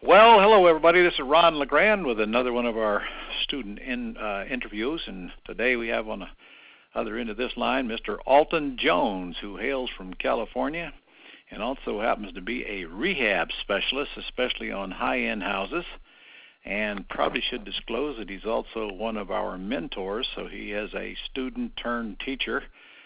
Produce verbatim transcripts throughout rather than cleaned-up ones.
Well, hello everybody. This is Ron LeGrand with another one of our student in, uh, interviews, and today we have on the other end of this line Mister Alton Jones, who hails from California and also happens to be a rehab specialist, especially on high-end houses, and probably should disclose that he's also one of our mentors, so he is a student turned teacher.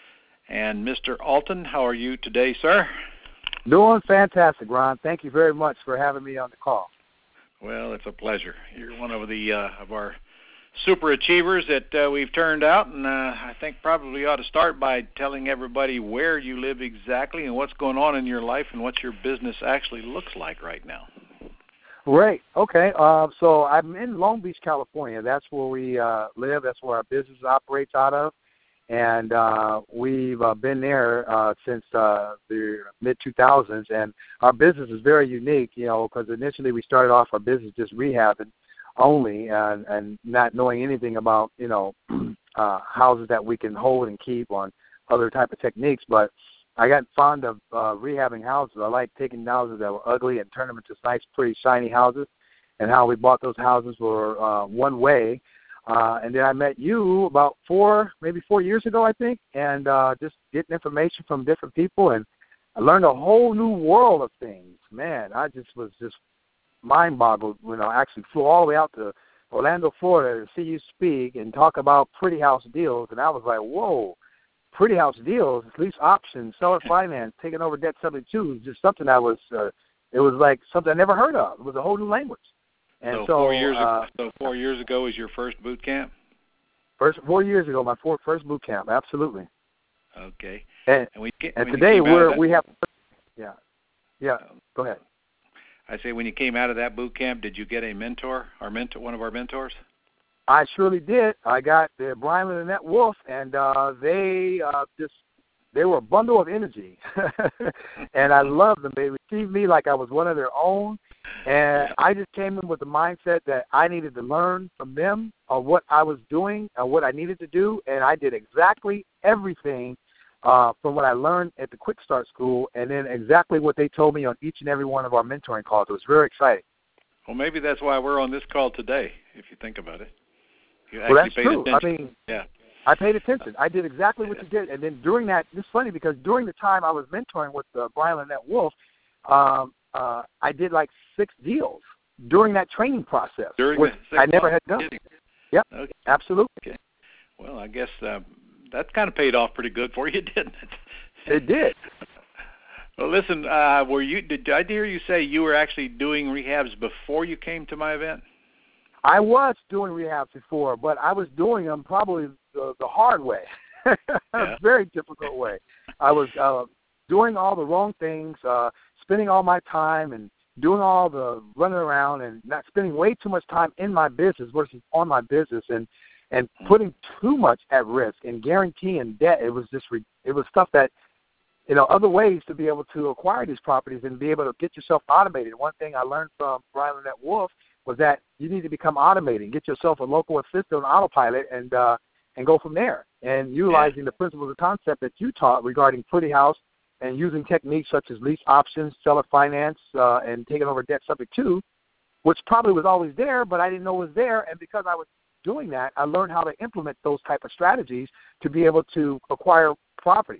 And Mister Alton, how are you today, sir? Doing fantastic, Ron. Thank you very much for having me on the call. Well, it's a pleasure. You're one of the uh, of our super achievers that uh, we've turned out, and uh, I think probably ought to start by telling everybody where you live exactly and what's going on in your life and what your business actually looks like right now. Great. Okay. Uh, so I'm in Long Beach, California. That's where we uh, live. That's where our business operates out of. And uh, we've uh, been there uh, since uh, the mid two thousands, and our business is very unique, you know, because initially we started off our business just rehabbing only and, and not knowing anything about, you know, uh, houses that we can hold and keep on other type of techniques. But I got fond of uh, rehabbing houses. I like taking houses that were ugly and turn them into nice, pretty, shiny houses, and how we bought those houses were uh, one way. Uh, and then I met you about four, maybe four years ago, I think, and uh, just getting information from different people, and I learned a whole new world of things. Man, I just was just mind-boggled when I actually flew all the way out to Orlando, Florida to see you speak and talk about pretty house deals, and I was like, whoa, pretty house deals, lease options, seller finance, taking over debt subject to, is just something that was, uh, it was like something I never heard of. It was a whole new language. And so, so, four years uh, ago, so four years ago was your first boot camp? First four years ago, my four, first boot camp, absolutely. Okay. And, and, we, and today we're that, we have, yeah, yeah. Go ahead. I say, when you came out of that boot camp, did you get a mentor, our mentor, one of our mentors? I surely did. I got the Brian and Annette Wolf, and uh, they uh, just they were a bundle of energy, and I loved them. They received me like I was one of their own. And I just came in with the mindset that I needed to learn from them on what I was doing and what I needed to do, and I did exactly everything uh, from what I learned at the Quick Start School, and then exactly what they told me on each and every one of our mentoring calls. It was very exciting. Well, maybe that's why we're on this call today, if you think about it. You well, that's true. Attention. I mean, yeah. I paid attention. I did exactly what you did, and then during that, it's funny because during the time I was mentoring with uh, Brian and Annette Wolf, um, Uh, I did like six deals during that training process, during which I never had done. Kidding. Yep, okay. absolutely. Okay. Well, I guess uh, that kind of paid off pretty good for you, didn't it? It did. Well, listen, uh, were you? Did I hear you say you were actually doing rehabs before you came to my event? I was doing rehabs before, but I was doing them probably the, the hard way, yeah. a very difficult way. I was uh, doing all the wrong things. Uh, spending all my time and doing all the running around and not spending way too much time in my business versus on my business, and and putting too much at risk and guaranteeing debt. It was just it was stuff that, you know, other ways to be able to acquire these properties and be able to get yourself automated. One thing I learned from Brian and Annette Wolf was that you need to become automated, get yourself a local assistant on autopilot, and uh, and go from there. And utilizing yeah. the principles and concept that you taught regarding pretty house, and using techniques such as lease options, seller finance, uh, and taking over debt subject to, which probably was always there, but I didn't know was there. And because I was doing that, I learned how to implement those type of strategies to be able to acquire property.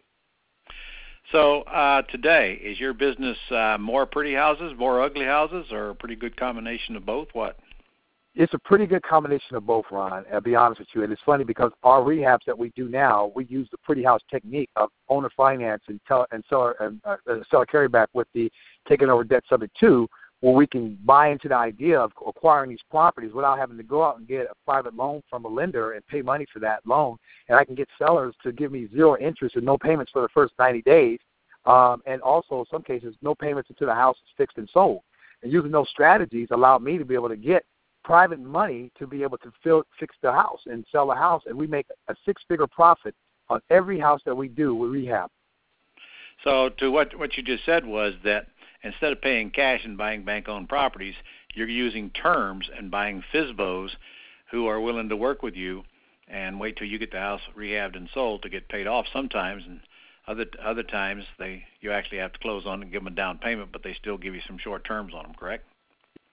So uh, today, is your business uh, more pretty houses, more ugly houses, or a pretty good combination of both? What? It's a pretty good combination of both, Ron, I'll be honest with you. And it's funny because our rehabs that we do now, we use the pretty house technique of owner finance and, tell, and seller and uh, seller carryback with the taking over debt subject to, where we can buy into the idea of acquiring these properties without having to go out and get a private loan from a lender and pay money for that loan. And I can get sellers to give me zero interest and no payments for the first ninety days. Um, and also, in some cases, no payments until the house is fixed and sold. And using those strategies allowed me to be able to get private money to be able to fill, fix the house and sell the house, and we make a six-figure profit on every house that we do with rehab. So to what what you just said was that instead of paying cash and buying bank-owned properties, you're using terms and buying F S B Os who are willing to work with you and wait till you get the house rehabbed and sold to get paid off sometimes, and other other times they you actually have to close on and give them a down payment, but they still give you some short terms on them, correct?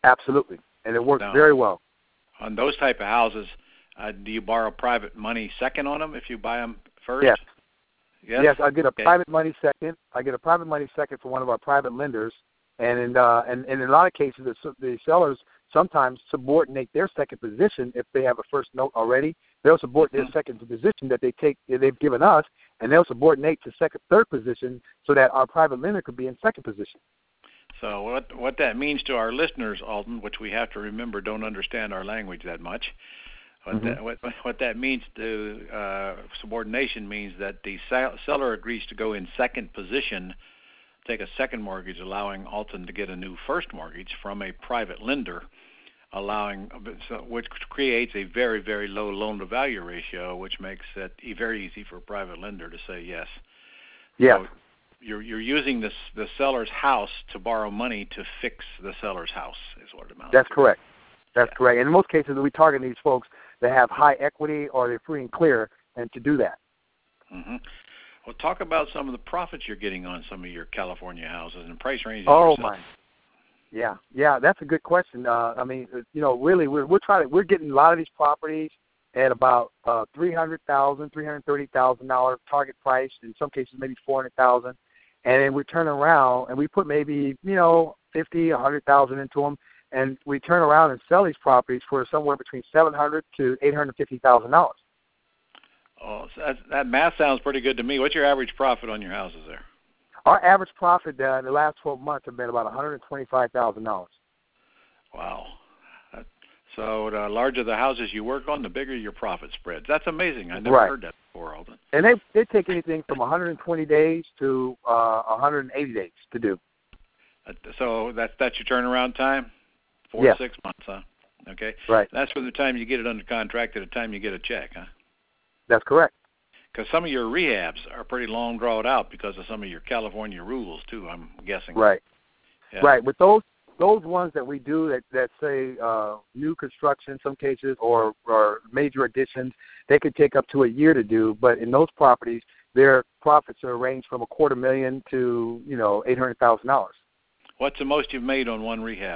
Absolutely, and it works Now, very well. On those type of houses, uh, do you borrow private money second on them if you buy them first? Yes. Yes. Yes, I get a okay. private money second. I get a private money second from one of our private lenders, and in uh, and, and in a lot of cases, the, the sellers sometimes subordinate their second position if they have a first note already. They'll subordinate Mm-hmm. their second position that they take that they've given us, and they'll subordinate to second, third position so that our private lender could be in second position. So what what that means to our listeners, Alton, which we have to remember don't understand our language that much. What, Mm-hmm. that, what, what that means to uh, subordination means that the seller agrees to go in second position, take a second mortgage, allowing Alton to get a new first mortgage from a private lender, allowing which creates a very, very low loan-to-value ratio, which makes it very easy for a private lender to say yes. Yeah. So you're you're using this the seller's house to borrow money to fix the seller's house is what it amounts That's to. correct. That's Yeah. correct. And in most cases, we target these folks that have high equity or they're free and clear, and to do that. Mm-hmm. Well, talk about some of the profits you're getting on some of your California houses and price ranges. Oh yourself. my. Yeah, yeah, that's a good question. Uh, I mean, you know, really, we're we're trying to we're getting a lot of these properties at about uh, three hundred thousand, three hundred thirty thousand dollar target price. In some cases, maybe four hundred thousand, and then we turn around and we put maybe you know fifty, a hundred thousand into them, and we turn around and sell these properties for somewhere between seven hundred to eight hundred fifty thousand dollars. Oh, so that, that math sounds pretty good to me. What's your average profit on your houses there? Our average profit uh, in the last twelve months have been about one hundred twenty-five thousand dollars. Wow. That, so the larger the houses you work on, the bigger your profit spreads. That's amazing. I never Right. heard that before, Alton. And they they take anything from one hundred twenty days to uh, one hundred eighty days to do. Uh, So that's that's your turnaround time? Four Yes. to six months, huh? Okay. Right. That's from the time you get it under contract to the time you get a check, huh? That's correct. Because some of your rehabs are pretty long drawn out because of some of your California rules too, I'm guessing. Right. Yeah. Right. With those those ones that we do that, that say uh, new construction in some cases or, or major additions, they could take up to a year to do. But in those properties, their profits are range from a quarter million to, you know, eight hundred thousand dollars. What's the most you've made on one rehab?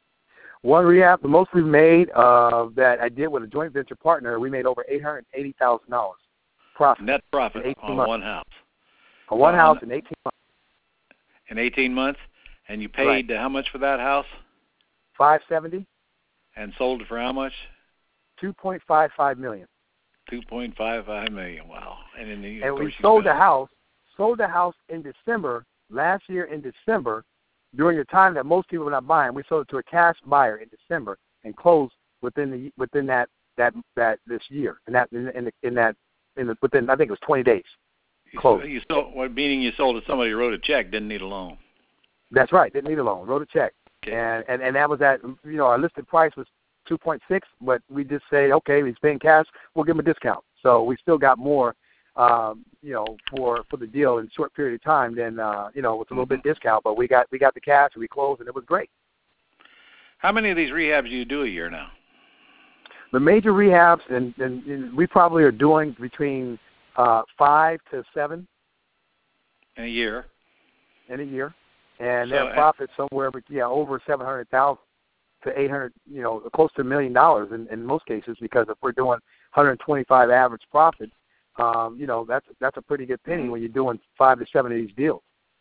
One rehab, the most we've made uh, that I did with a joint venture partner, we made over eight hundred eighty thousand dollars profit. Net profit in eighteen on months. one house. On one Uh, house in eighteen months. In eighteen months? And you paid Right. uh, how much for that house? five seventy, And sold it for how much? two point five five million. two point five five million. Wow. And then the, And of we course you sold the spent- house, sold the house in December, last year in December, during the time that most people were not buying. We sold it to a cash buyer in December and closed within the within that that that this year, in that in, in, the, in that in the within I think it was twenty days. You Closed. sold, you sold, what meaning you sold it to somebody who wrote a check, didn't need a loan. That's right. Didn't need a loan. Wrote a check, Okay. and, and and that was at you know our listed price was two point six, but we just say okay, he's paying cash, we'll give him a discount. So we still got more, um, you know, for for the deal in a short period of time. Then uh, you know with a little bit discount, but we got we got the cash and we closed and it was great. How many of these rehabs do you do a year now? The major rehabs, and, and, and we probably are doing between uh, five to seven In a year? in a year, and So, their uh, profit somewhere, but yeah, over seven hundred thousand to eight hundred, you know, close to a million dollars in, in most cases. Because if we're doing one hundred twenty-five average profit, um, you know, that's that's a pretty good penny Mhm. when you're doing five to seven of these deals.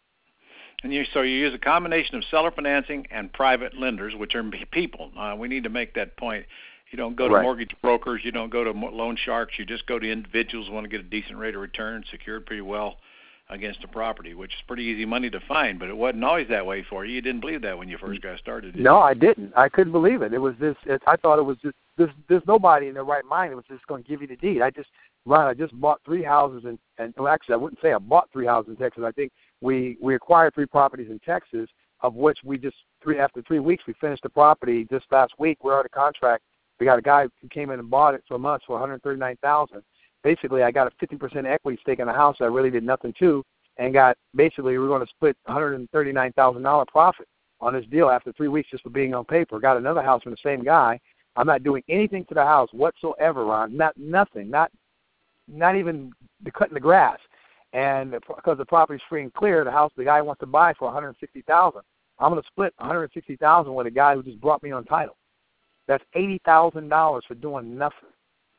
And you, so you use a combination of seller financing and private lenders, which are people. Uh, we need to make that point. You don't go to Right. mortgage brokers. You don't go to mo- loan sharks. You just go to individuals who want to get a decent rate of return, secured pretty well against a property, which is pretty easy money to find. But it wasn't always that way for you. You didn't believe that when you first got started, did No, you? I didn't. I couldn't believe it. It was this. It, I thought it was just. There's, there's nobody in their right mind that was just going to give you the deed. I just, Ron, I just bought three houses in, and well, actually, I wouldn't say I bought three houses in Texas. I think we we acquired three properties in Texas, of which we just three after three weeks we finished the property just last week. We're under contract. We got a guy who came in and bought it from us for one hundred thirty-nine thousand dollars. Basically, I got a fifty percent equity stake in the house that I really did nothing to, and got basically we're going to split one hundred thirty-nine thousand dollars profit on this deal after three weeks just for being on paper. Got another house from the same guy. I'm not doing anything to the house whatsoever, Ron. Not nothing. Not not even the cutting the grass. And because the property's free and clear, the house the guy wants to buy for one hundred sixty thousand dollars. I'm going to split one hundred sixty thousand dollars with a guy who just brought me on title. That's eighty thousand dollars for doing nothing.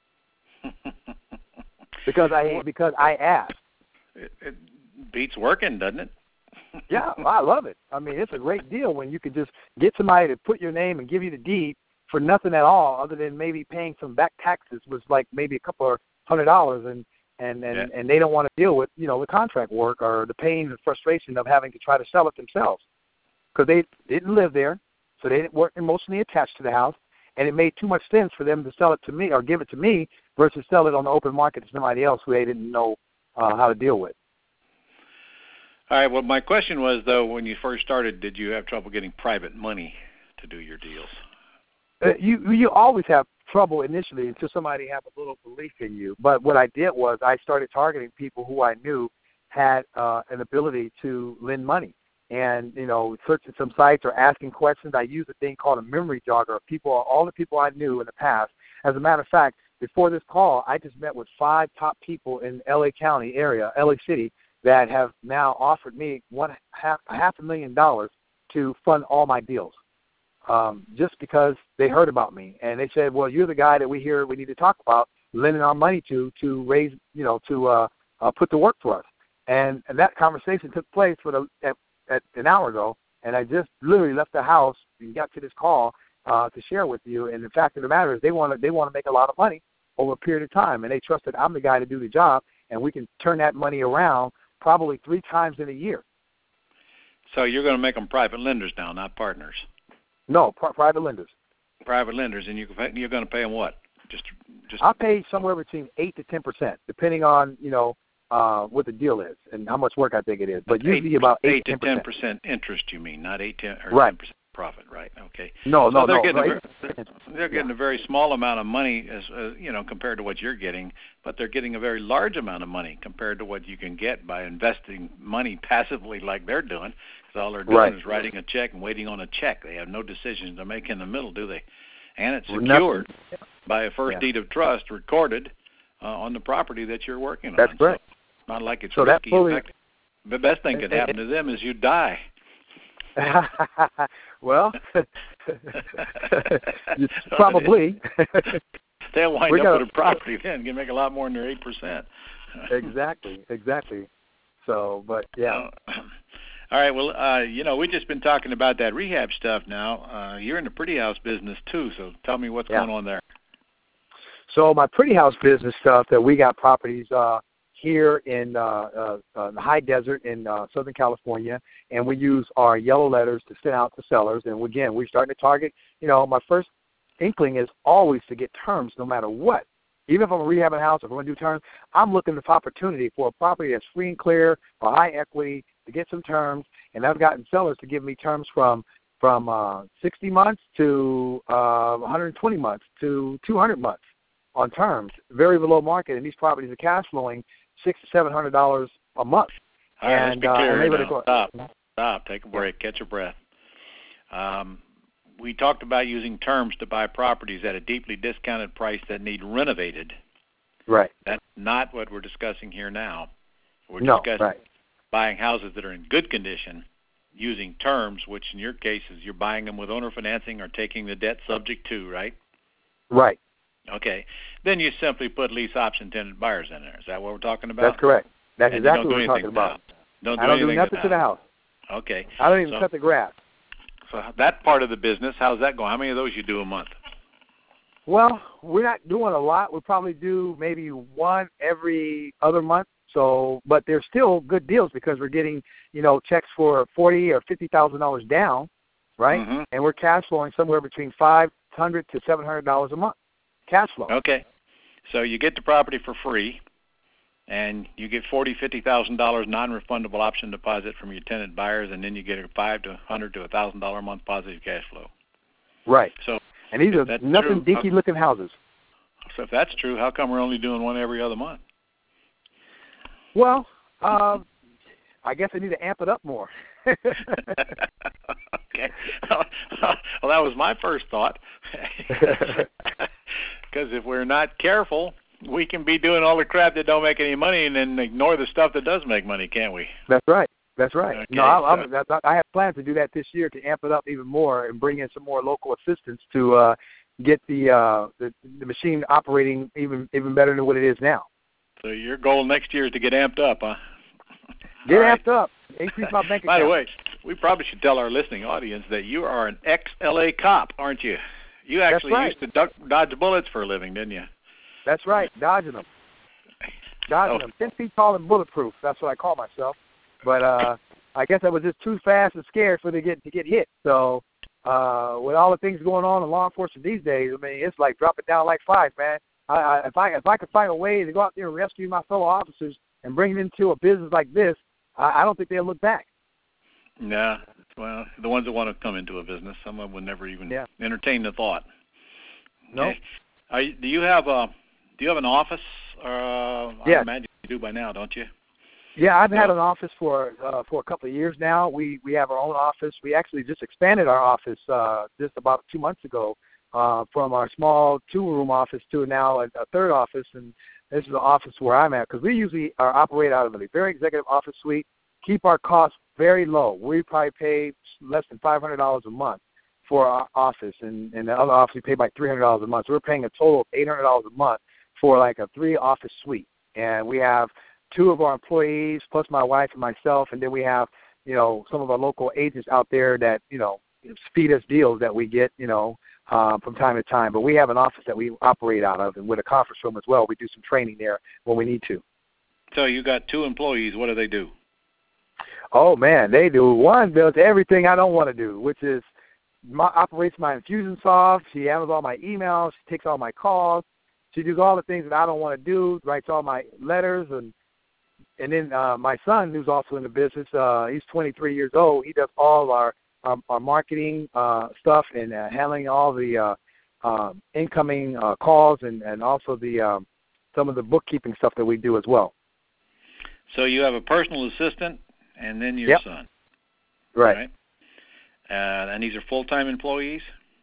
because I because I asked. It, it beats working, doesn't it? Yeah, I love it. I mean, it's a great deal when you can just get somebody to put your name and give you the deed for nothing at all, other than maybe paying some back taxes, was like maybe a couple of hundred dollars, and and and, yeah. and they don't want to deal with, you know, the contract work or the pain and frustration of having to try to sell it themselves, because they didn't live there, so they weren't emotionally attached to the house, and it made too much sense for them to sell it to me or give it to me versus sell it on the open market to somebody else who they didn't know uh, how to deal with. All right. Well, my question was, though, when you first started, did you have trouble getting private money to do your deals? Uh, you you always have trouble initially until somebody have a little belief in you. But what I did was I started targeting people who I knew had uh, an ability to lend money. And, you know, searching some sites or asking questions. I used a thing called a memory jogger. People, all the people I knew in the past. As a matter of fact, before this call, I just met with five top people in L A County area, L A City, that have now offered me one half half a million dollars to fund all my deals, um, just because they heard about me and they said, "Well, you're the guy that we hear we need to talk about lending our money to to raise, you know, to uh, uh, put to work for us." And, and that conversation took place for the, at, at an hour ago, and I just literally left the house and got to this call uh, to share with you. And the fact of the matter is, they want to they want to make a lot of money over a period of time, and they trust that I'm the guy to do the job, and we can turn that money around probably three times in a year. So you're going to make them private lenders now, not partners? No, pri- private lenders. Private lenders, and you, you're going to pay them what? Just, just. I'll pay somewhere between eight to ten percent, depending on, you know, uh, what the deal is and how much work I think it is. But usually eight, about eight, eight to ten percent interest. You mean, not eight ten or right. ten percent profit, right? Okay. No, so no, they're no. Getting right. a very, they're getting yeah. a very small amount of money, as uh, you know, compared to what you're getting, but they're getting a very large amount of money compared to what you can get by investing money passively, like they're doing. Because all they're doing right. is writing a check and waiting on a check. They have no decisions to make in the middle, do they? And it's Nothing. secured by a first yeah. deed of trust recorded uh, on the property that you're working That's on. That's correct. So not like it's so risky. Fully, in fact, the best thing could happen to them is you die. Well, probably. They'll wind we up gotta, with a property then. You can make a lot more than their eight percent. Exactly, exactly. So, but yeah. Uh, all right. Well, uh, you know, we've just been talking about that rehab stuff. Now, uh, you're in the pretty house business too. So, tell me what's yeah. going on there. So, my pretty house business stuff that we got properties uh, here in uh, uh, uh, the high desert in uh, Southern California, and we use our yellow letters to send out to sellers. And again, we're starting to target. You know, my first inkling is always to get terms, no matter what. Even if I'm rehabbing a house, if I'm going to do terms, I'm looking for opportunity for a property that's free and clear or high equity to get some terms. And I've gotten sellers to give me terms from from uh, sixty months to uh, one hundred twenty months to two hundred months on terms, very below market. And these properties are cash flowing six to seven hundred dollars a month. All right, and, let's be clear uh, now. go, Stop, stop, take a break, catch your breath. Um, we talked about using terms to buy properties at a deeply discounted price that need renovated. Right. That's not what we're discussing here now. We're no, discussing right. buying houses that are in good condition using terms, which in your case is you're buying them with owner financing or taking the debt subject to, right? Right. Okay. Then you simply put lease option tenant buyers in there. Is that what we're talking about? That's correct. That's and exactly do what we're talking about. Don't do I don't anything do nothing to the house. Okay. I don't even so, cut the grass. So that part of the business, how's that going? How many of those you do a month? Well, we're not doing a lot. We probably do maybe one every other month. So, but they're still good deals because we're getting, you know, checks for forty or fifty thousand dollars down, right? Mm-hmm. And we're cash flowing somewhere between five hundred to seven hundred dollars a month, cash flow. Okay. So you get the property for free, and you get forty, fifty thousand dollars non-refundable option deposit from your tenant buyers, and then you get a five to hundred to a thousand dollar a month positive cash flow. Right. So, and these are nothing dinky looking houses. So if that's true, how come we're only doing one every other month? Well, uh, I guess I need to amp it up more. Okay. Well, that was my first thought. Because if we're not careful, we can be doing all the crap that don't make any money and then ignore the stuff that does make money, can't we? That's right. That's right. Okay, No, I, so, I, I have plans to do that this year to amp it up even more and bring in some more local assistance to uh, get the, uh, the the machine operating even even better than what it is now. so your goal next year is to get amped up, huh? Get All amped right. up. Increase my bank account. By the way, we probably should tell our listening audience that you are an ex-L A cop, aren't you? You actually right. used to duck, dodge bullets for a living, didn't you? That's right, dodging them. Dodging Oh. them. Ten feet tall and bulletproof. That's what I call myself. But uh, I guess I was just too fast and scared for to get to get hit. So uh, with all the things going on in law enforcement these days, I mean, it's like drop it down like flies, man. I, I, if I if I could find a way to go out there and rescue my fellow officers and bring them into a business like this, I, I don't think they'll look back. Yeah. Well, the ones that want to come into a business, some of them would never even yeah. entertain the thought. No. Okay. Are you, do you have a do you have an office? Uh, yes. I imagine you do by now, don't you? Yeah, I've so, had an office for uh, for a couple of years now. We we have our own office. We actually just expanded our office uh, just about two months ago uh, from our small two-room office to now a, a third office, and this is the office where I'm at because we usually are operate out of a very executive office suite, keep our costs very low. We probably pay less than five hundred dollars a month for our office, and, and the other office we pay like three hundred dollars a month. So we're paying a total of eight hundred dollars a month for like a three-office suite, and we have two of our employees plus my wife and myself, and then we have, you know, some of our local agents out there that, you know, feed us deals that we get, you know, uh, from time to time. But we have an office that we operate out of, and with a conference room as well. We do some training there when we need to. So you got two employees. What do they do? Oh, man, they do. One does everything I don't want to do, which is my, operates my Infusionsoft. She handles all my emails. She takes all my calls. She does all the things that I don't want to do, writes all my letters, and And then uh, my son, who's also in the business, uh, he's twenty-three years old. He does all our our, our marketing uh, stuff and uh, handling all the uh, uh, incoming uh, calls and, and also the um, some of the bookkeeping stuff that we do as well. So you have a personal assistant and then your yep. son. Right. right? Uh, and these are full-time employees?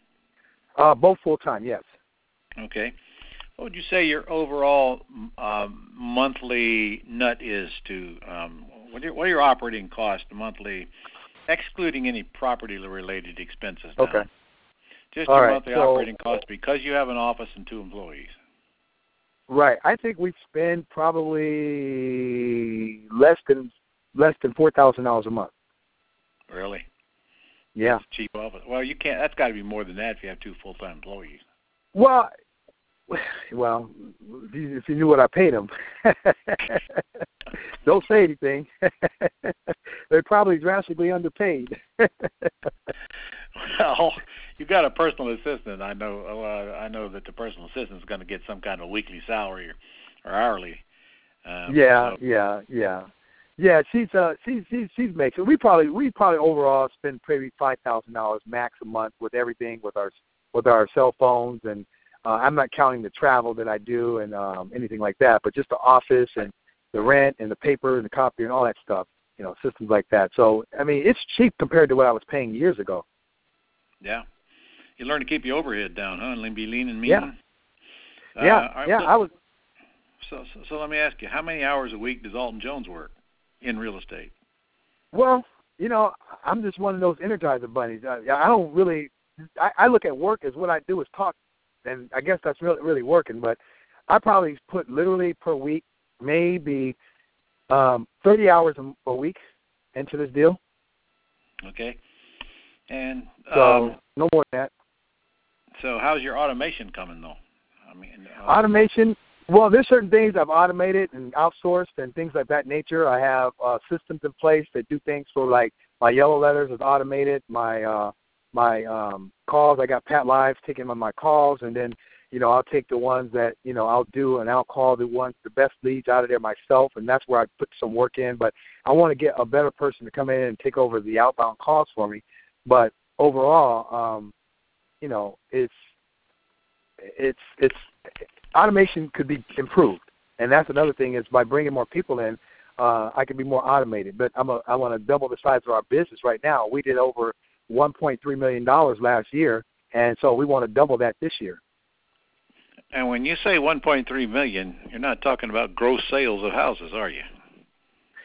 Uh, both full-time, yes. Okay. What would you say your overall um, monthly nut is to um, what, are your, what are your operating costs monthly, excluding any property-related expenses? Now? Okay. Just All your right, monthly so, operating costs because you have an office and two employees. Right. I think we spend probably less than less than four thousand dollars a month. Really? Yeah. That's cheap office. Well, you can't. That's got to be more than that if you have two full-time employees. Well. Well, if you knew what I paid them, don't say anything. They're probably drastically underpaid. Well, you got a personal assistant. I know. Uh, I know that the personal assistant is going to get some kind of weekly salary or, or hourly. Um, yeah, so. yeah, yeah, yeah. She's uh, she's she's she's making. We probably we probably overall spend maybe five thousand dollars max a month with everything, with our with our cell phones and. Uh, I'm not counting the travel that I do and um, anything like that, but just the office and the rent and the paper and the copy and all that stuff, you know, systems like that. So, I mean, it's cheap compared to what I was paying years ago. Yeah. You learn to keep your overhead down, huh, and be lean and mean? Yeah. Uh, yeah, yeah, so, I was. So, so, so let me ask you, how many hours a week does Alton Jones work in real estate? Well, you know, I'm just one of those Energizer bunnies. I, I don't really, I, I look at work as what I do is talk. And I guess that's really really working, but I probably put literally per week maybe um, thirty hours a, a week into this deal. Okay. And so um, no more than that. So how's your automation coming, though? I mean, uh, automation. Well, there's certain things I've automated and outsourced and things like that nature. I have uh, systems in place that do things for like my yellow letters is automated. My uh, my um, calls, I got Pat Live taking on my calls, and then, you know, I'll take the ones that, you know, I'll do and I'll call the ones, the best leads out of there myself, and that's where I put some work in. But I want to get a better person to come in and take over the outbound calls for me. But overall, um, you know, it's it's it's automation could be improved, and that's another thing is by bringing more people in, uh, I can be more automated. But I'm a, I want to double the size of our business right now. We did over one point three million dollars last year, and so we want to double that this year. And when you say one point three million dollars, you're not talking about gross sales of houses, are you?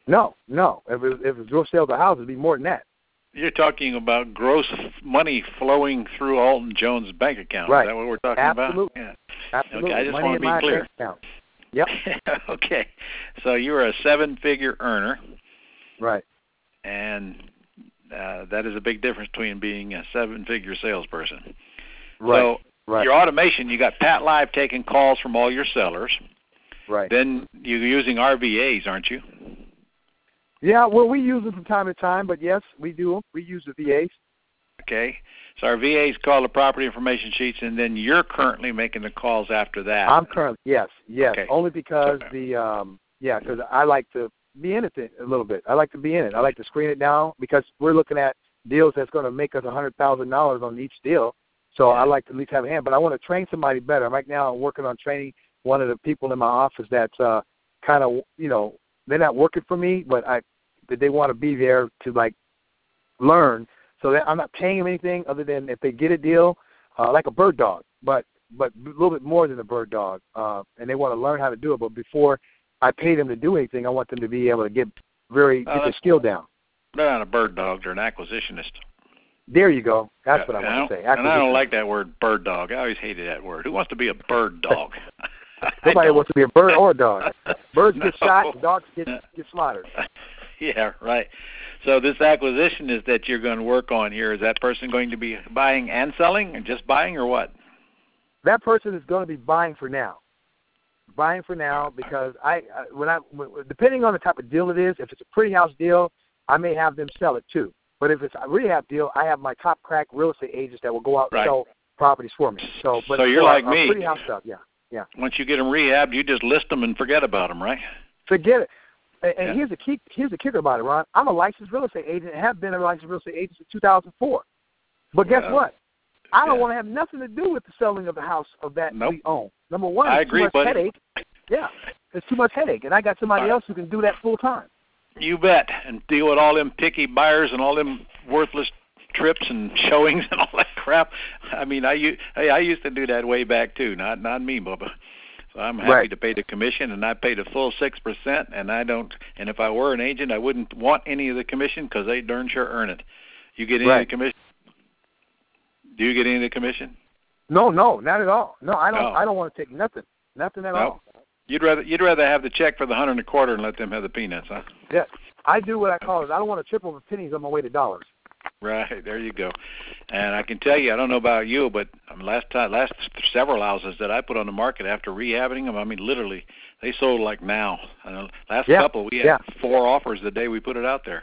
No, no. If it, if it's gross sales of houses, it'd be more than that. You're talking about gross money flowing through Alton Jones' bank account. Right. Is that what we're talking Absolutely. about? Yeah. Absolutely. Okay, I just money want to in be my clear. bank account. Yep. Okay. So you are a seven-figure earner. Right. And uh, that is a big difference between being a seven-figure salesperson. Right. So right. your automation, you got Pat Live taking calls from all your sellers. Right. Then you're using R V As, aren't you? Yeah, well, we use them from time to time, but yes, we do them. We use the V As. Okay. So our V As call the property information sheets, and then you're currently making the calls after that. I'm currently, yes, yes. Okay. Only because So, the, um, yeah, because I like to be in it a little bit. I like to be in it. I like to screen it down because we're looking at deals that's going to make us one hundred thousand dollars on each deal. So I like to at least have a hand. But I want to train somebody better. Right now I'm working on training one of the people in my office that's uh, kind of, you know, they're not working for me, but I, that they want to be there to, like, learn. So that I'm not paying them anything other than if they get a deal, uh, like a bird dog, but but a little bit more than a bird dog, uh, and they want to learn how to do it. But before I pay them to do anything, I want them to be able to get very uh, get their skill down. They're not a bird dog. They're an acquisitionist. There you go. That's what I and want I to say. And I don't like that word, bird dog. I always hated that word. Who wants to be a bird dog? Nobody wants to be a bird or a dog. Birds No. get shot, dogs get get slaughtered. Yeah, right. So this acquisition is that you're going to work on here. Is that person going to be buying and selling, and just buying, or what? That person is going to be buying for now. Buying for now because I when I depending on the type of deal it is, if it's a pretty house deal, I may have them sell it too. But if it's a rehab deal, I have my top crack real estate agents that will go out and Right. sell properties for me. So, but So you're for like our, me. Our pretty house stuff, yeah, yeah. Once you get them rehabbed, you just list them and forget about them, right? Forget it. And, and Yeah. here's the key. Here's the kicker about it, Ron. I'm a licensed real estate agent and have been a licensed real estate agent since two thousand four. But guess Well, what? I don't yeah. want to have nothing to do with the selling of the house of that Nope. we own. Number one, I it's agree, too much buddy. headache. Yeah, it's too much headache, and I got somebody All right. else who can do that full time. You bet. And deal with all them picky buyers and all them worthless trips and showings and all that crap. I mean, I, u- hey, I used to do that way back too. Not not me, Bubba. So I'm happy Right. to pay the commission, and I pay the full six percent. And I don't. And if I were an agent, I wouldn't want any of the commission because they darn sure earn it. You get any Right. of the commission? Do you get any of the commission? No, no, not at all. No, I don't. No. I don't want to take nothing, nothing at No. all. You'd rather you'd rather have the check for the hundred and a quarter and let them have the peanuts, huh? Yeah, I do what I call it. I don't want to trip over pennies on my way to dollars. Right, there you go. And I can tell you, I don't know about you, but last time, last several houses that I put on the market after rehabbing them, I mean, literally, they sold like now. Uh, last Yeah, couple, we had yeah. four offers the day we put it out there.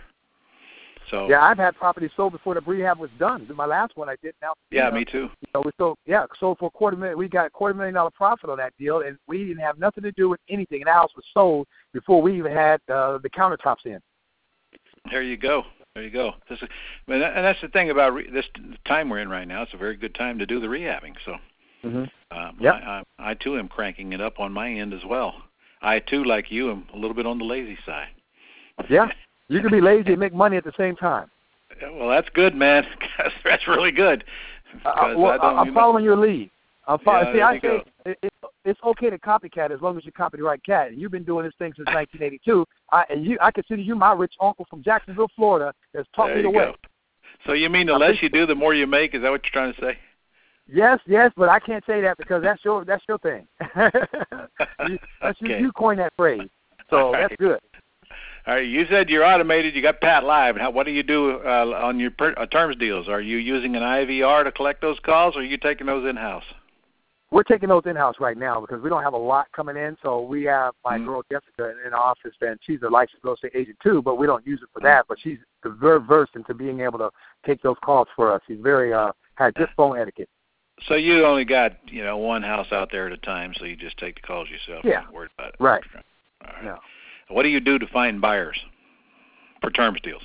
So Yeah, I've had properties sold before the rehab was done. My last one I did now. yeah, you know, me too. You know, we sold, yeah, sold for a quarter million. We got a quarter million dollar profit on that deal, and we didn't have nothing to do with anything. And the house was sold before we even had uh, the countertops in. There you go. There you go. This is, and that's the thing about re, this time we're in right now. It's a very good time to do the rehabbing. So, Mm-hmm. um, Yep. I, I, I too am cranking it up on my end as well. I too, like you, am a little bit on the lazy side. Yeah, you can be lazy and make money at the same time. Well, that's good, man. That's really good. Uh, well, I don't, I'm you know, following your lead. I'm follow- Yeah, See, there I you say it, it, it's okay to copycat as long as you copy the right cat. And you've been doing this thing since nineteen eighty-two. I, and you, I consider you my rich uncle from Jacksonville, Florida, that's taught there me the you way. go. So you mean the less you do, the more you make? Is that what you're trying to say? Yes, yes, but I can't say that because that's your that's your thing. you, that's Okay. you, you coined that phrase, so All that's right. good. All right. You said you're automated. You got Pat Live. How, what do you do uh, on your per, uh, terms deals? Are you using an I V R to collect those calls, or are you taking those in house? We're taking those in-house right now because we don't have a lot coming in. So we have my Mm. girl Jessica in the office, and she's a licensed real estate agent too, but we don't use it for that. But she's very versed into being able to take those calls for us. She's very uh, had good phone etiquette. So you only got, you know, one house out there at a time, so you just take the calls yourself. Yeah. Don't worry about it. Right. All right. No. What do you do to find buyers for terms deals?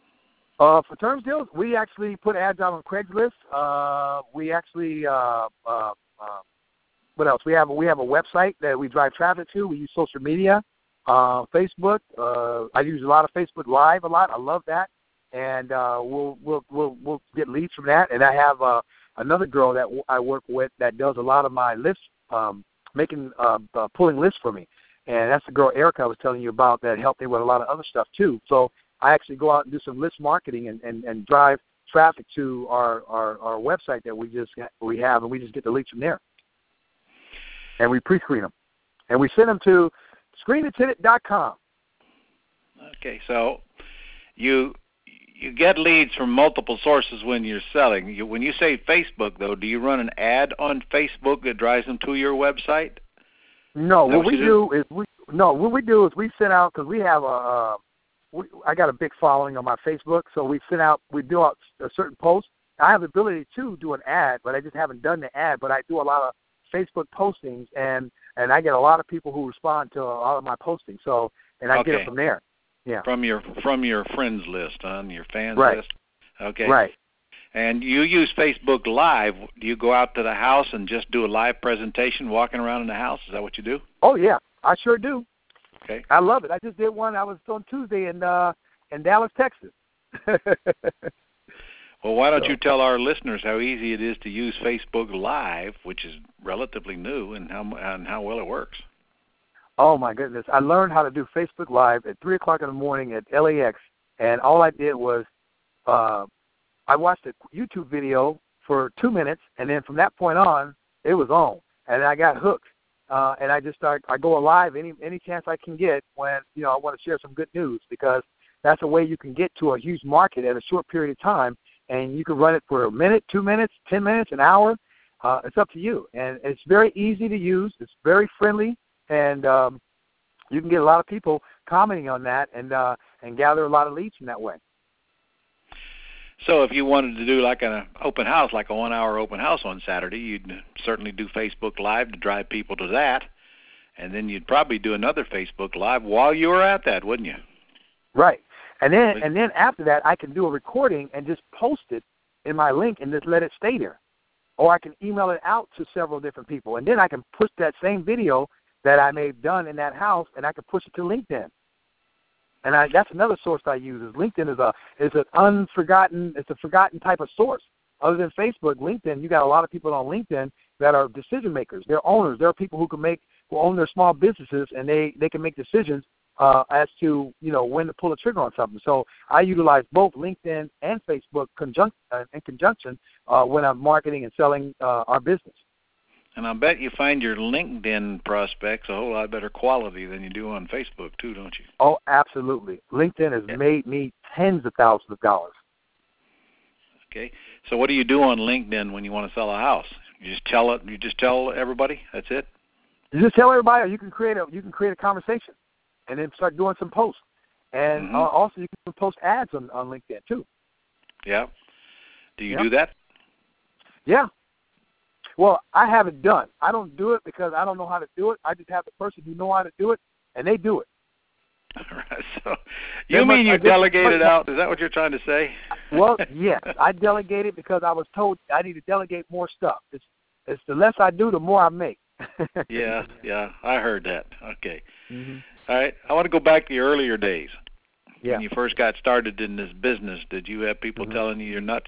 Uh, for terms deals, we actually put ads out on Craigslist. Uh, we actually, uh, uh, uh, what else? We have we have a website that we drive traffic to. We use social media, uh, Facebook. Uh, I use a lot of Facebook Live a lot. I love that, and uh, we'll we'll we'll we'll get leads from that. And I have uh, another girl that I work with that does a lot of my lists, um, making uh, uh, pulling lists for me. and that's the girl Erica I was telling you about that helped me with a lot of other stuff too. So I actually go out and do some list marketing and, and, and drive traffic to our, our, our website that we just we have, and we just get the leads from there. And we pre-screen them. And we send them to screen a tenant dot com. Okay, so you you get leads from multiple sources when you're selling. You, when you say Facebook, though, do you run an ad on Facebook that drives them to your website? No, what, what we do? do is we no what we do is we send out, because we have a uh, we, I got a big following on my Facebook, so we send out we do out a certain post. I have the ability to do an ad, but I just haven't done the ad. But I do a lot of Facebook postings, and and I get a lot of people who respond to a lot of my postings. So and I okay. get it from there. Yeah. From your from your friends list, huh? Your fans right. list. Okay. Right. And you use Facebook Live. Do you go out to the house and just do a live presentation walking around in the house? Is that what you do? Oh, yeah. I sure do. Okay. I love it. I just did one. I was on Tuesday in uh, in Dallas, Texas. Well, why don't so. you tell our listeners how easy it is to use Facebook Live, which is relatively new, and how and how well it works? Oh, my goodness. I learned how to do Facebook Live at three o'clock in the morning at L A X, and all I did was uh, I watched a YouTube video for two minutes, and then from that point on, it was on, and I got hooked. Uh, and I just start. I go live any any chance I can get when you know I want to share some good news, because that's a way you can get to a huge market at a short period of time, and you can run it for a minute, two minutes, ten minutes, an hour. Uh, it's up to you, and it's very easy to use. It's very friendly, and um, you can get a lot of people commenting on that, and uh, and gather a lot of leads from that way. So if you wanted to do like an open house, like a one-hour open house on Saturday, you'd certainly do Facebook Live to drive people to that, and then you'd probably do another Facebook Live while you were at that, wouldn't you? Right. And then and then after that, I can do a recording and just post it in my link and just let it stay there. Or I can email it out to several different people, and then I can push that same video that I may have done in that house, and I can push it to LinkedIn. And I, that's another source I use. Is LinkedIn is a is an unforgotten it's a forgotten type of source. Other than Facebook, LinkedIn, you got a lot of people on LinkedIn that are decision makers. They're owners. There are people who can make who own their small businesses, and they, they can make decisions uh, as to you know when to pull the trigger on something. So I utilize both LinkedIn and Facebook conjunct uh, in conjunction uh, when I'm marketing and selling uh, our business. And I bet you find your LinkedIn prospects a whole lot better quality than you do on Facebook, too, don't you? Oh, absolutely. LinkedIn has yeah. made me tens of thousands of dollars. Okay. So what do you do on LinkedIn when you want to sell a house? You just tell it. You just tell everybody. That's it. You just tell everybody, or you can create a you can create a conversation, and then start doing some posts. And mm-hmm. uh, also, you can post ads on, on LinkedIn too. Yeah. Do you yeah. do that? Yeah. Well, I have it done. I don't do it because I don't know how to do it. I just have the person who know how to do it, and they do it. All right. So you mean you delegate it out? Is that what you're trying to say? Well, yes. I delegated because I was told I need to delegate more stuff. It's, it's the less I do, the more I make. yeah, yeah. I heard that. Okay. Mm-hmm. All right. I want to go back to your earlier days. Yeah. When you first got started in this business, did you have people mm-hmm. telling you you're nuts?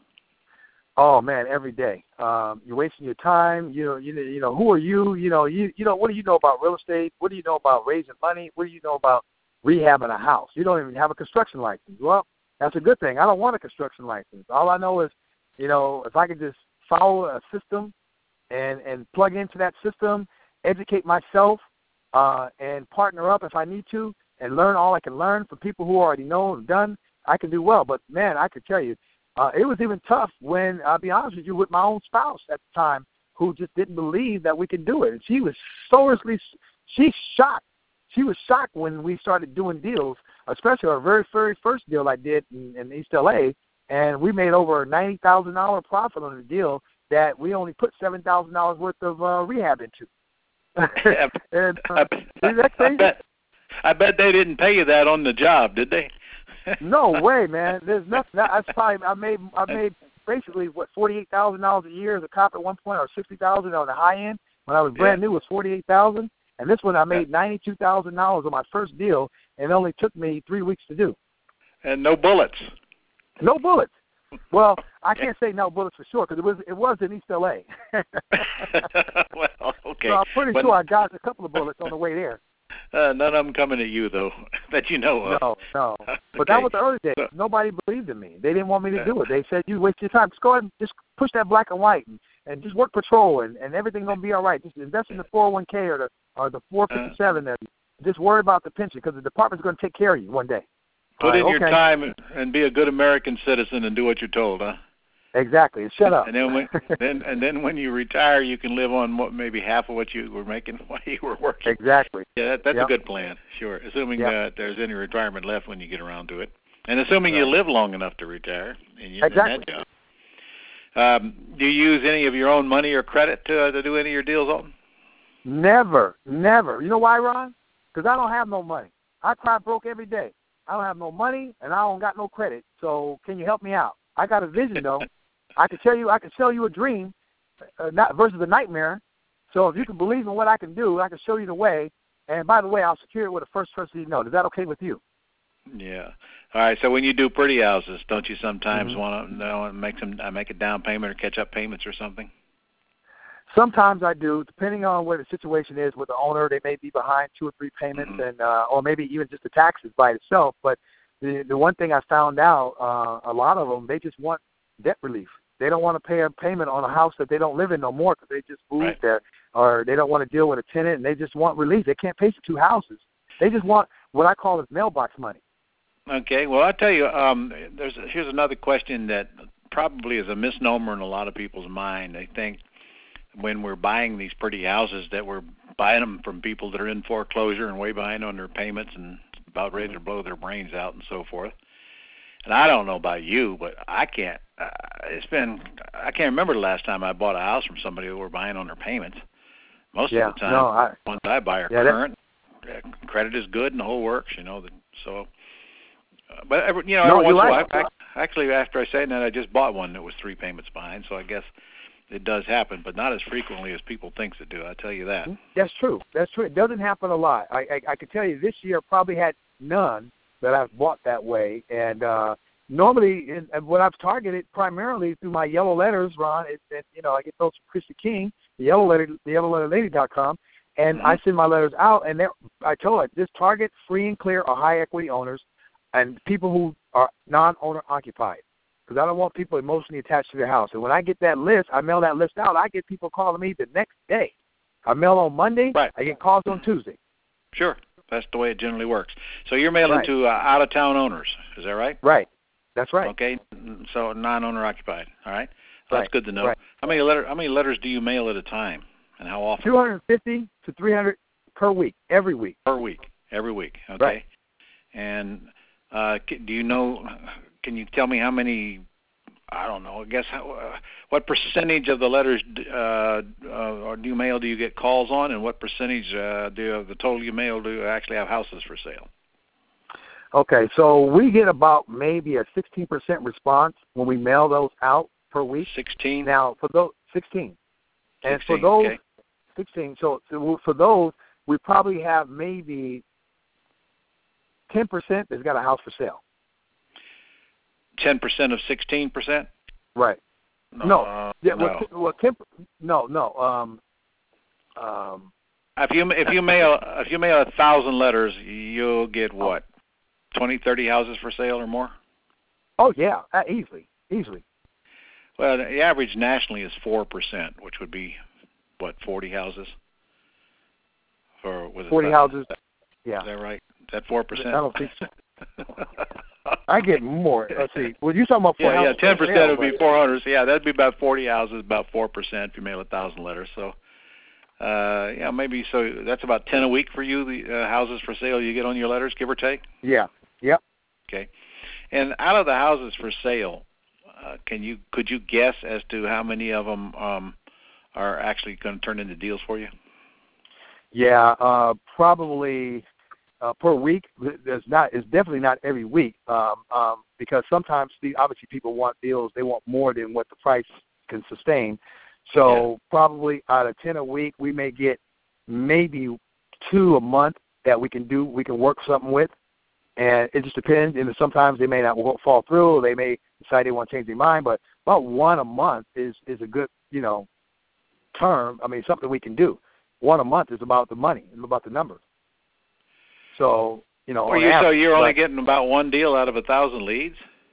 Oh man, every day. Um, you're wasting your time. You know, you know, you know, who are you? You know, you you know, what do you know about real estate? What do you know about raising money? What do you know about rehabbing a house? You don't even have a construction license. Well, that's a good thing. I don't want a construction license. All I know is, you know, if I could just follow a system and and plug into that system, educate myself, uh, and partner up if I need to, and learn all I can learn from people who already know and done, I can do well. But man, I could tell you. Uh, it was even tough when, I'll be honest with you, with my own spouse at the time, who just didn't believe that we could do it. And she was seriously, she's shocked. She was shocked when we started doing deals, especially our very, very first deal I did in, in East L A, and we made over a ninety thousand dollars profit on the deal that we only put seven thousand dollars worth of uh, rehab into. and, uh, I, is that crazy? I bet, I bet they didn't pay you that on the job, did they? No way, man. There's nothing. That's probably I made. I made basically what forty-eight thousand dollars a year as a cop at one point, or sixty thousand on the high end. When I was brand yeah. new, it was forty-eight thousand, and this one I made ninety-two thousand dollars on my first deal, and it only took me three weeks to do. And no bullets. No bullets. Well, I can't say no bullets for sure because it was it was in East L A. Well, okay. So I'm pretty but, sure I got a couple of bullets on the way there. Uh, none of them coming at you, though, that you know of. No, no. Okay. But that was the early days. Nobody believed in me. They didn't want me to do it. They said, you waste your time. Just go ahead and just push that black and white and, and just work patrol, and, and everything's going to be all right. Just invest in the four oh one k or the or the four fifty-seven, uh, and just worry about the pension because the department's going to take care of you one day. Put right, in your okay. time and be a good American citizen and do what you're told, huh? Exactly. Shut up. And then when then and then when you retire, you can live on what, maybe half of what you were making while you were working. Exactly. Yeah, that, that's yep. a good plan. Sure, assuming yep. that there's any retirement left when you get around to it, and assuming right. you live long enough to retire in, your, exactly. in that job. Um, do you use any of your own money or credit to uh, to do any of your deals, Alton? Never, never. You know why, Ron? Because I don't have no money. I cry broke every day. I don't have no money, and I don't got no credit. So can you help me out? I got a vision, though. I can tell you, I can sell you a dream, uh, not versus a nightmare. So if you can believe in what I can do, I can show you the way. And by the way, I'll secure it with the first person you know. Is that okay with you? Yeah. All right. So when you do pretty houses, don't you sometimes mm-hmm. want to you know, make some uh, make a down payment or catch up payments or something? Sometimes I do, depending on what the situation is with the owner. They may be behind two or three payments, mm-hmm. and uh, or maybe even just the taxes by itself. But the the one thing I found out, uh, a lot of them, they just want debt relief. They don't want to pay a payment on a house that they don't live in no more because they just moved right. there, or they don't want to deal with a tenant, and they just want relief. They can't pay for two houses. They just want what I call is mailbox money. Okay. Well, I'll tell you, um, there's here's another question that probably is a misnomer in a lot of people's mind. They think when we're buying these pretty houses that we're buying them from people that are in foreclosure and way behind on their payments and about ready to blow their brains out and so forth. And I don't know about you, but I can't. Uh, it's been I can't remember the last time I bought a house from somebody who were buying on their payments. Most yeah, of the time, no, I, ones I buy are yeah, current. That, credit is good and the whole works, you know. So, uh, but every, you know, no, every once in a right. while, I, actually, after I say that, I just bought one that was three payments behind. So I guess it does happen, but not as frequently as people think it do. I tell you that. That's true. That's true. It doesn't happen a lot. I I, I can tell you this year I probably had none that I've bought that way, and uh, normally in, what I've targeted primarily through my yellow letters, Ron, is that you know I get those from Christy King, the yellow letter, the yellow letter lady dot com, and mm-hmm. I send my letters out, and I told her just target free and clear or high equity owners, and people who are non-owner occupied. Because I don't want people emotionally attached to their house. And when I get that list, I mail that list out. I get people calling me the next day. I mail on Monday. Right. I get calls on Tuesday. Sure. That's the way it generally works. So you're mailing right. to uh, out-of-town owners. Is that right? Right. That's right. Okay. So non-owner occupied. All right. That's right. good to know. Right. How many letter? How many letters do you mail at a time, and how often? two hundred fifty to three hundred per week, every week. Per week. Every week. Okay. Right. And uh, do you know? Can you tell me how many? I don't know. I guess how, uh, what percentage of the letters uh, uh, or do you mail do you get calls on, and what percentage uh, do of the total you mail do you actually have houses for sale? Okay, so we get about maybe a sixteen percent response when we mail those out per week. Sixteen. Now for those sixteen, and sixteen, for those okay. sixteen, so, so for those we probably have maybe ten percent that's got a house for sale. Ten percent of sixteen percent. Right. No. No. Uh, yeah. no. Well, well, ten, no. No. Um. Um. If you if you mail if you mail a thousand letters, you'll get what? Twenty, thirty houses for sale or more? Oh yeah, uh, easily, easily. Well, the average nationally is four percent, which would be what, forty houses? Or was it forty houses? That, yeah. Is that right? Is that four percent? I don't think so. I get more. Let's see. Well, you talking about four yeah, houses? Yeah, ten percent sale, would be four hundred. So yeah, that'd be about forty houses, about four percent if you mail a thousand letters. So, uh, yeah, maybe so. That's about ten a week for you. The uh, houses for sale you get on your letters, give or take. Yeah. Yep. Okay. And out of the houses for sale, uh, can you could you guess as to how many of them um, are actually going to turn into deals for you? Yeah, uh, probably. Uh, per week, there's not. It's definitely not every week, um, um, because sometimes the, obviously people want deals. They want more than what the price can sustain. So yeah. Probably out of ten a week, we may get maybe two a month that we can do. We can work something with, and it just depends. And sometimes they may not fall through. Or they may decide they want to change their mind. But about one a month is is a good you know term. I mean, something we can do. One a month is about the money. It's about the numbers. So, you know, Well, on you, average, so you're only but, getting about one deal out of a thousand leads?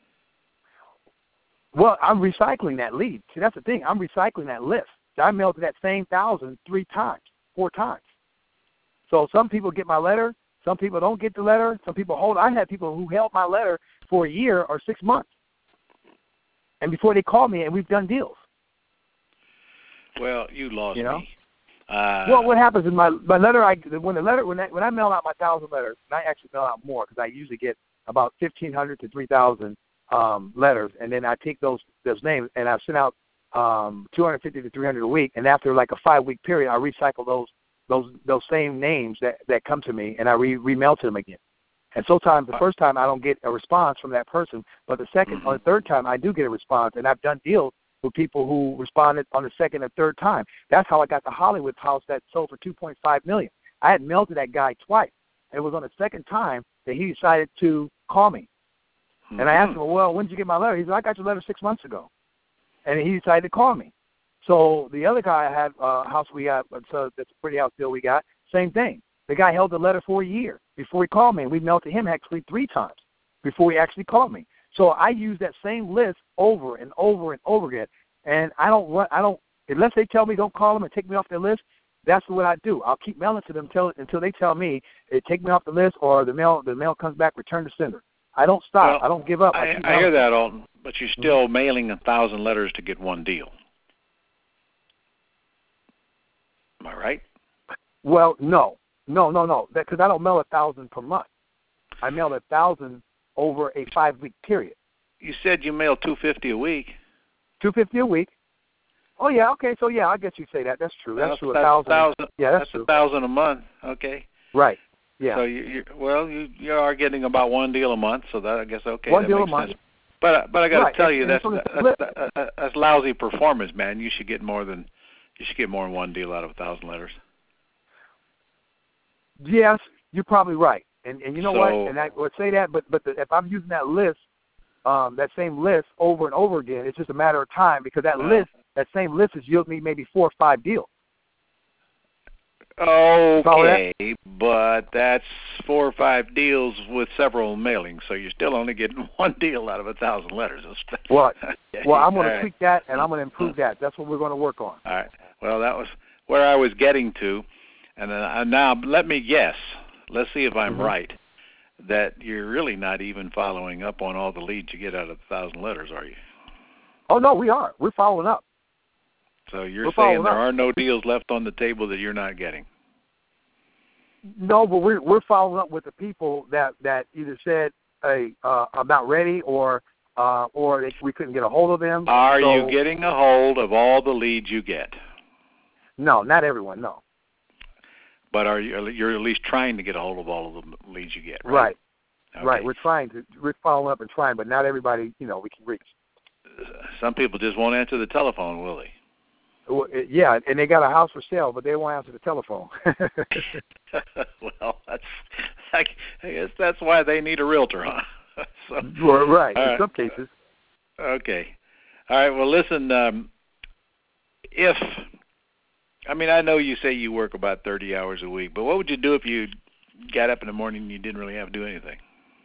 well, I'm recycling that lead. See, that's the thing. I'm recycling that list. I mailed to that same thousand three times, four times. So some people get my letter. Some people don't get the letter. Some people hold. I had people who held my letter for a year or six months. And before they call me, and we've done deals. Well, you lost you know? me. Uh, well, what happens is my my letter. I when the letter when I, when I mail out my thousand letters, and I actually mail out more because I usually get about fifteen hundred to three thousand um, letters, and then I take those those names and I send out um, two hundred fifty to three hundred a week. And after like a five week period, I recycle those those those same names that, that come to me, and I re remail to them again. And sometimes the first time I don't get a response from that person, but the second or the third time I do get a response, and I've done deals with people who responded on the second and third time. That's how I got the Hollywood house that sold for two point five million dollars. I had mailed to that guy twice. It was on the second time that he decided to call me. Mm-hmm. And I asked him, well, when did you get my letter? He said, I got your letter six months ago. And he decided to call me. So the other guy I had a uh, house we got, so that's a pretty house deal we got, same thing. The guy held the letter for a year before he called me. And we mailed to him actually three times before he actually called me. So I use that same list over and over and over again. And I don't run, I don't, unless they tell me don't call them and take me off their list, that's what I do. I'll keep mailing to them until, until they tell me, hey, take me off the list, or the mail the mail comes back, return to sender. I don't stop. Well, I don't give up. I, I, I hear that, Alton, but you're still mm-hmm. mailing a thousand letters to get one deal. Am I right? Well, no. No, no, no, because I don't mail a thousand per month. I mail a thousand over a five-week period. You said you mail two fifty a week. Two fifty a week. Oh yeah, okay. So yeah, I guess you say that. That's true. That's, that's true. A that's thousand. thousand. Yeah, that's, that's true. a thousand a month. Okay. Right. Yeah. So you, you well, you you are getting about one deal a month. So that I guess okay. One that deal makes a month. Sense. But but I got to right. tell and, you and that's so that's, that's, that's that's lousy performance, man. You should get more than you should get more than one deal out of a thousand letters. Yes, you're probably right. And and you know so, what? And I would say that, but but the, if I'm using that list, um, that same list over and over again, it's just a matter of time because that uh, list, that same list has yielded me maybe four or five deals. Okay, that? But that's four or five deals with several mailings, so you're still only getting one deal out of a thousand letters. Well, well, I'm going All to tweak right. that, and I'm going to improve that. That's what we're going to work on. All right. Well, that was where I was getting to, and uh, now let me guess. Let's see if I'm mm-hmm. right. That you're really not even following up on all the leads you get out of a thousand letters, are you? Oh no, we are. We're following up. So you're we're saying there up. are no deals left on the table that you're not getting? No, but we're we're following up with the people that, that either said, "Hey, uh, I'm not ready," or uh, or they, we couldn't get a hold of them. Are so, you getting a hold of all the leads you get? No, not everyone. No. But are you you're at least trying to get a hold of all of the leads you get, right? Right. Okay. Right. We're trying to we're following up and trying, but not everybody, you know, we can reach. Some people just won't answer the telephone, will they? Well, yeah, and they got a house for sale, but they won't answer the telephone. Well, that's I guess that's why they need a realtor, huh? So, well, right. In right. some cases. Okay. All right. Well, listen. Um, if I mean, I know you say you work about thirty hours a week, but what would you do if you got up in the morning and you didn't really have to do anything?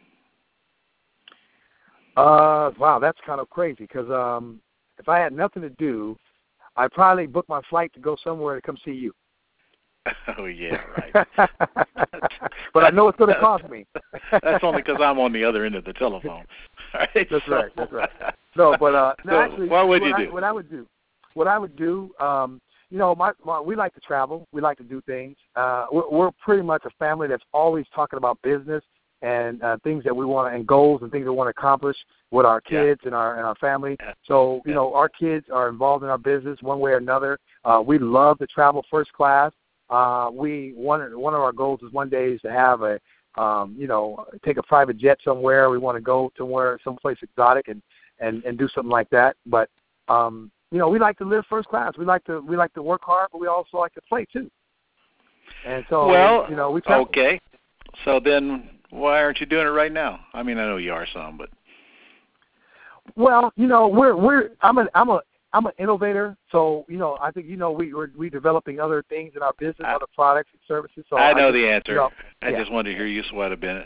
Uh, wow, that's kind of crazy because um, if I had nothing to do, I'd probably book my flight to go somewhere to come see you. Oh, yeah, right. But I know it's going to cost me. That's only because I'm on the other end of the telephone. Right? That's so, right, that's right. No, but uh, no, so actually, what would what you I, do? What I would do, what I would do, um, you know, my, my we like to travel. We like to do things. Uh, we're, we're pretty much a family that's always talking about business and uh, things that we want and goals and things we want to accomplish with our kids yeah. and our and our family. Yeah. So, you yeah. know, our kids are involved in our business one way or another. Uh, we love to travel first class. Uh, we one one of our goals is one day is to have a, um, you know, take a private jet somewhere. We want to go somewhere, someplace exotic, and, and, and do something like that. But um, you know, we like to live first class. We like to we like to work hard, but we also like to play too. And so, well, you know, we travel. Okay. So then, why aren't you doing it right now? I mean, I know you are some, but well, you know, we're we're I'm a I'm a I'm an innovator, so you know I think you know we we're we developing other things in our business, I, other products and services. So I know I just, the answer. You know, I yeah. just wanted to hear you sweat a bit.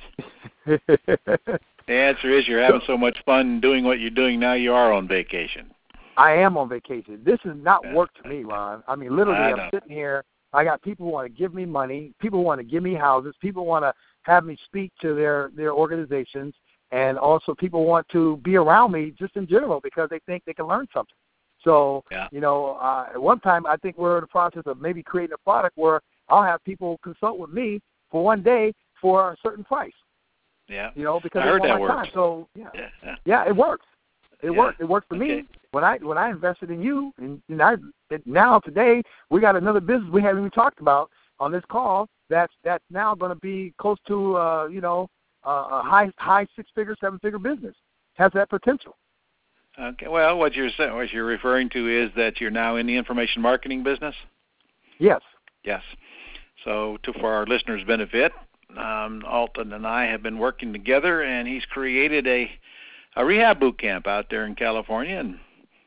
The answer is you're having so much fun doing what you're doing now. You are on vacation. I am on vacation. This is not Yeah. work to me, Ron. I mean, literally, I I'm know. sitting here. I got people who want to give me money. People want to give me houses. People want to have me speak to their, their organizations. And also people want to be around me just in general because they think they can learn something. So, Yeah. you know, uh, at one time I think we're in the process of maybe creating a product where I'll have people consult with me for one day for a certain price. Yeah. You know, because I they heard want that my works. time. So, yeah. Yeah. Yeah. Yeah, it works. It Yeah. worked. It worked for Okay. me when I when I invested in you, and, and I now today we got another business we haven't even talked about on this call. That's that's now going to be close to uh, you know uh, a high high six figure, seven figure business. Has that potential. Okay. Well, what you're saying, what you're referring to is that you're now in the information marketing business. Yes. Yes. So, to for our listeners' benefit, um, Alton and I have been working together, and he's created a a rehab boot camp out there in California, and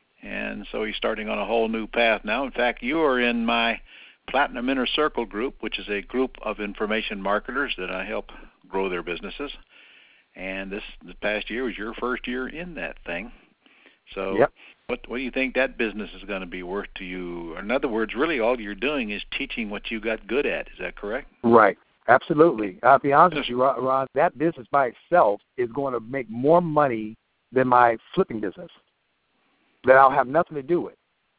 and so he's starting on a whole new path now. In fact, you are in my Platinum Inner Circle group, which is a group of information marketers that I help grow their businesses. And this the past year was your first year in that thing. So Yep. what what do you think that business is going to be worth to you? In other words, really all you're doing is teaching what you got good at. Is that correct? Right. Absolutely. I'll be honest with you, Ron, Ron, that business by itself is going to make more money than my flipping business that I'll have nothing to do with.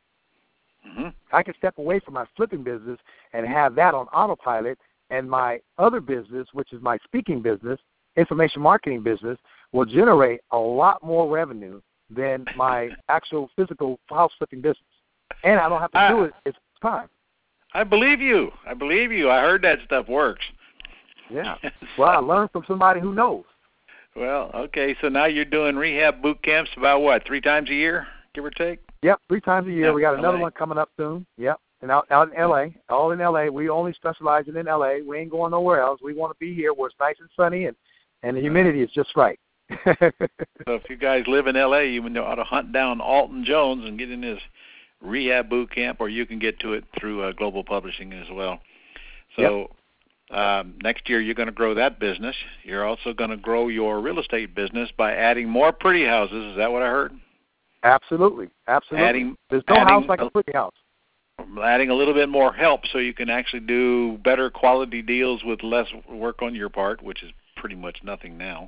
Mm-hmm. I can step away from my flipping business and have that on autopilot, and my other business, which is my speaking business, information marketing business, will generate a lot more revenue than my actual physical house flipping business. And I don't have to I, do it. It's time. I believe you. I believe you. I heard that stuff works. Yeah. Well, I learned from somebody who knows. Well, okay, so now you're doing rehab boot camps about what, three times a year, give or take? Yep, three times a year. Yeah, we got another L A. one coming up soon. Yep, and out, out in L A, all in L A. We only specialize in L A. We ain't going nowhere else. We want to be here where it's nice and sunny and, and the humidity is just right. So if you guys live in L A, you ought to hunt down Alton Jones and get in his rehab boot camp, or you can get to it through uh, Global Publishing as well. So yep. um, next year you're going to grow that business. You're also going to grow your real estate business by adding more pretty houses. Is that what I heard? Absolutely, absolutely. Adding, There's no house like a pretty house. Adding a little bit more help so you can actually do better quality deals with less work on your part, which is pretty much nothing now.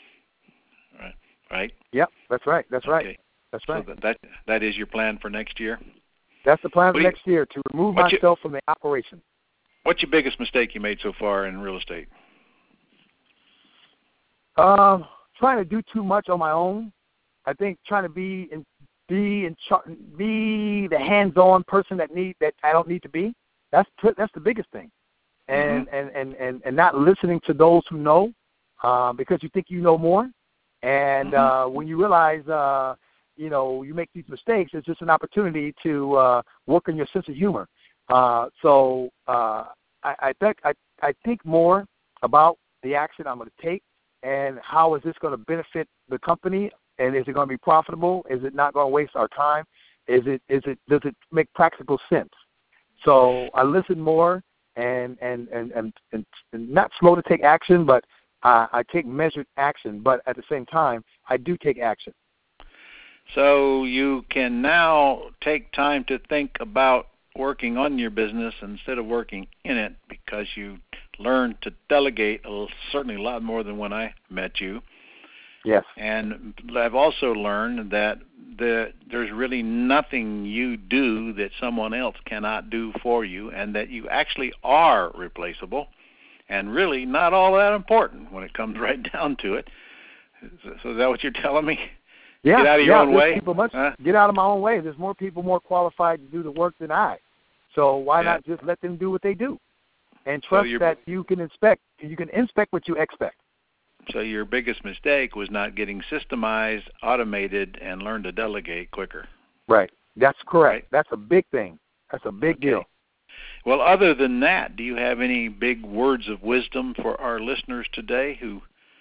Right? Right? Yep, that's right. That's right. Okay. That's right. So that, that that is your plan for next year? That's the plan for you, next year, to remove myself you, from the operation. What's your biggest mistake you made so far in real estate? Um, trying to do too much on my own. I think trying to be in, be in char- be the hands-on person that need that I don't need to be. That's that's the biggest thing, and mm-hmm. and, and, and, and not listening to those who know, uh, because you think you know more, and mm-hmm. uh, when you realize, uh, you know, you make these mistakes, it's just an opportunity to uh, work on your sense of humor. Uh, so uh, I, I think I I think more about the action I'm going to take, and how is this going to benefit the company. And is it going to be profitable? Is it not going to waste our time? Is it is it does it make practical sense? So I listen more and and and and, and, and not slow to take action, but uh, I take measured action. But at the same time, I do take action. So you can now take time to think about working on your business instead of working in it, because you learned to delegate a, certainly a lot more than when I met you. Yes. And I've also learned that the, there's really nothing you do that someone else cannot do for you, and that you actually are replaceable and really not all that important when it comes right down to it. So, so is that what you're telling me? Yeah. Get out of yeah, your own way? People much, huh? Get out of my own way. There's more people more qualified to do the work than I. So why yeah. not just let them do what they do and trust so that you can inspect, you can inspect what you expect. So your biggest mistake was not getting systemized, automated, and learn to delegate quicker. Right. That's correct. Right? That's a big thing. That's a big okay. deal. Well, other than that, do you have any big words of wisdom for our listeners today who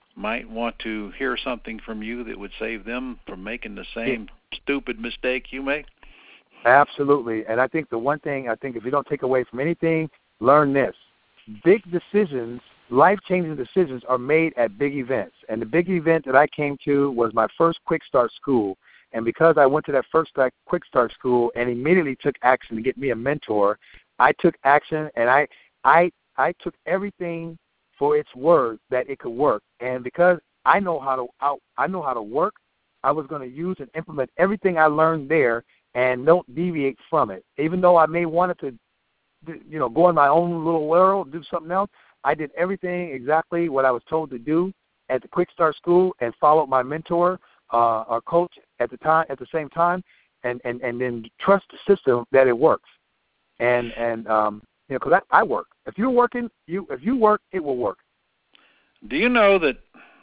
might want to hear something from you that would save them from making the same yeah. stupid mistake you make? Absolutely. And I think the one thing, I think if you don't take away from anything, learn this. Big decisions, life-changing decisions are made at big events. And the big event that I came to was my first Quick Start school. And because I went to that first Quick Start school and immediately took action to get me a mentor, I took action and I I I took everything for its word that it could work. And because I know how to out, I know how to work, I was going to use and implement everything I learned there and don't deviate from it. Even though I may want to, you know, go in my own little world, do something else, I did everything exactly what I was told to do at the Quick Start School and followed my mentor, uh, our coach at the time, at the same time, and, and, and then trust the system that it works. And and um, you know, because I, I work. If you're working, you if you work, it will work. Do you know that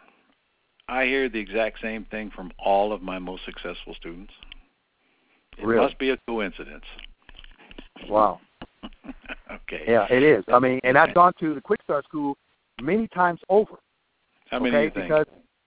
I hear the exact same thing from all of my most successful students? It really? must be a coincidence. Wow. Okay. Yeah, it is. I mean, and I've gone to the Quick Start School many times over. How many okay? do you think? Because,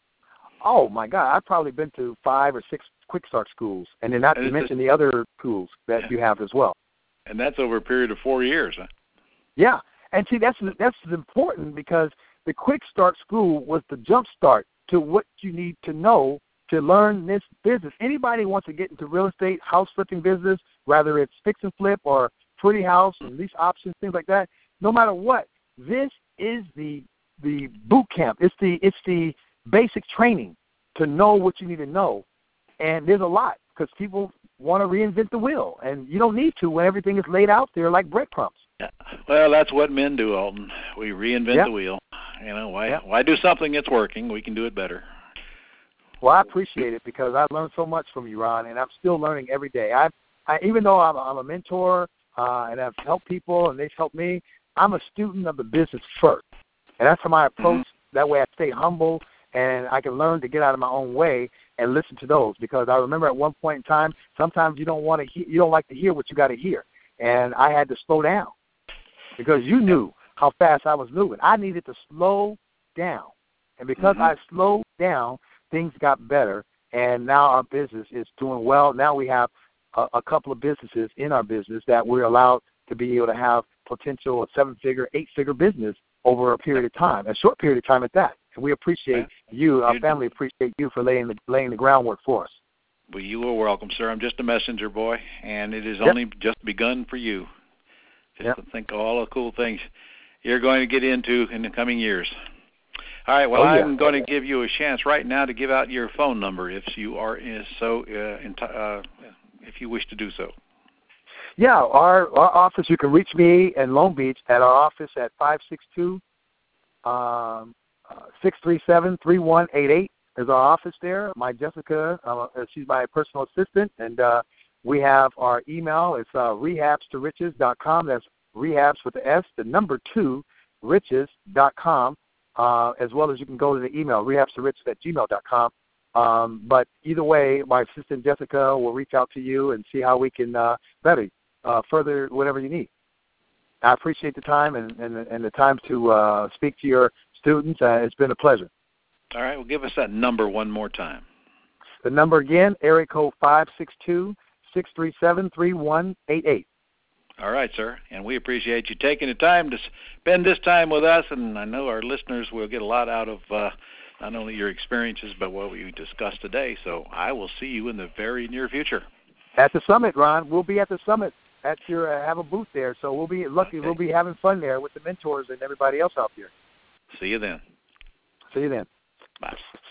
oh, my God, I've probably been to five or six Quick Start schools, and then not and to mention a, the other schools that you have as well. And that's over a period of four years, huh? Yeah. And, see, that's that's important because the Quick Start School was the jump start to what you need to know to learn this business. Anybody who wants to get into real estate, house flipping business, whether it's fix and flip or pretty house and lease options, things like that, no matter what, this is the the boot camp. It's the it's the basic training to know what you need to know. And there's a lot because people want to reinvent the wheel, and you don't need to when everything is laid out there like breadcrumbs. Yeah. Well, that's what men do, Alton. We reinvent yeah. the wheel. You know, why yeah. why do something that's working? We can do it better. Well, I appreciate it because I learned so much from you, Ron, and I'm still learning every day. I, I even though I'm, I'm a mentor uh, and I've helped people and they've helped me, I'm a student of the business first, and that's how my approach. Mm-hmm. That way, I stay humble and I can learn to get out of my own way and listen to those. Because I remember at one point in time, sometimes you don't want to, he- you don't like to hear what you got to hear, and I had to slow down because you knew how fast I was moving. I needed to slow down, and because mm-hmm. I slowed down, things got better, and now our business is doing well. Now we have a, a couple of businesses in our business that we're allowed to be able to have potential a seven-figure, eight-figure business over a period of time, a short period of time at that. And we appreciate you, our family appreciate you for laying the, laying the groundwork for us. Well, you are welcome, sir. I'm just a messenger boy, and it has yep. only just begun for you. Just yep. to think of all the cool things you're going to get into in the coming years. All right, well, oh, yeah. I'm going to give you a chance right now to give out your phone number if you are in, so uh, in, uh, if you wish to do so. Yeah, our, our office, you can reach me in Long Beach at our office at five six two, six three seven, three one eight eight is our office there. My Jessica, uh, she's my personal assistant, and uh, we have our email. It's uh, rehabs to riches dot com. That's rehabs with the S, the number two, riches dot com. Uh, as well as you can go to the email, rehabs to riches at gmail dot com. Um, but either way, my assistant Jessica will reach out to you and see how we can uh, better uh, further whatever you need. I appreciate the time and, and, and the time to uh, speak to your students. Uh, it's been a pleasure. All right, well, give us that number one more time. The number again, area code five six two, six three seven, three one eight eight. All right, sir, and we appreciate you taking the time to spend this time with us, and I know our listeners will get a lot out of uh, not only your experiences but what we discussed today, so I will see you in the very near future. At the summit, Ron. We'll be at the summit. At your uh, have a booth there, so we'll be lucky. Okay. We'll be having fun there with the mentors and everybody else out there. See you then. See you then. Bye.